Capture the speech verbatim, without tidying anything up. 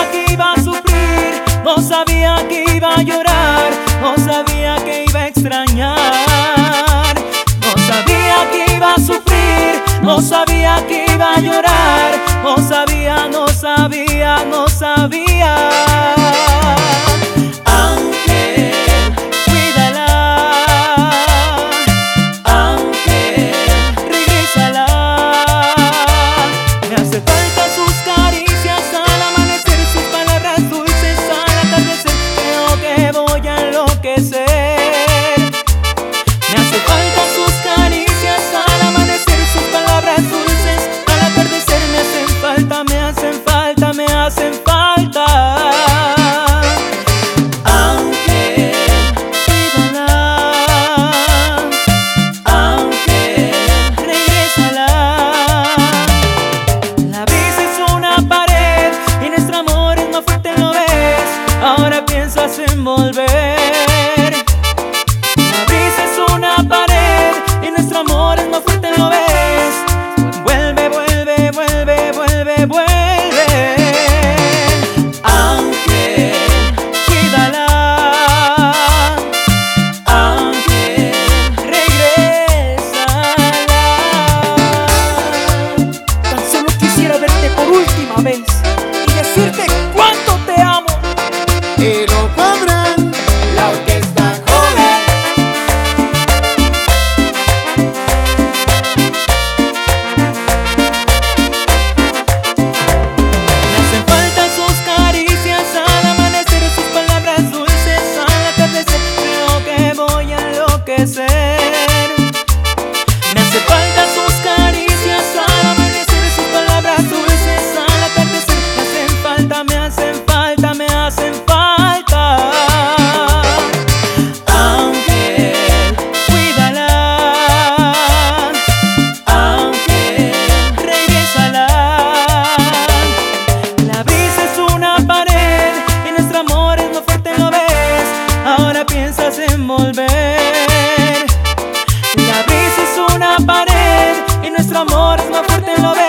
sabía que iba a sufrir, no sabía que iba a llorar, no sabía que iba a extrañar. No sabía que iba a sufrir, no sabía que iba a llorar, no sabía, no sabía, no sabía. Ángel, cuídala. Ángel, regrésala. Me hace falta sus caricias al amanecer, sus palabras dulces al atardecer. Creo que voy a enloquecer. Me hace falta sus caricias al amanecer, sus palabras dulces al atardecer. Me hacen falta, me hacen falta, me hacen falta. Ángel, cuídala. Ángel, regrésala. La vis es una pared y nuestro amor es más fuerte, ¿lo ves? Ahora piensas en volver. La vis es una pared y nuestro amor es más fuerte, ¿lo ves? Vuelve, vuelve, vuelve, vuelve, vuelve. Ángel, cuídala. Ángel, regrésala. Tan solo quisiera verte por última vez y decirte cuánto te amo. Y lo cobran La orquesta joven. Me hacen falta sus caricias al amanecer, sus palabras dulces al atardecer. Creo que voy a enloquecer. Me hace falta sus caricias al amanecer, sus palabras dulces al atardecer. Me hacen falta, me hacen falta, me hacen falta. Ángel, cuídala. Ángel, regrésala. La vis es una pared y nuestro amor es más fuerte, ¿lo ves? Ahora piensas en volver. La vis es una pared y nuestro amor es más fuerte, ¿lo ves?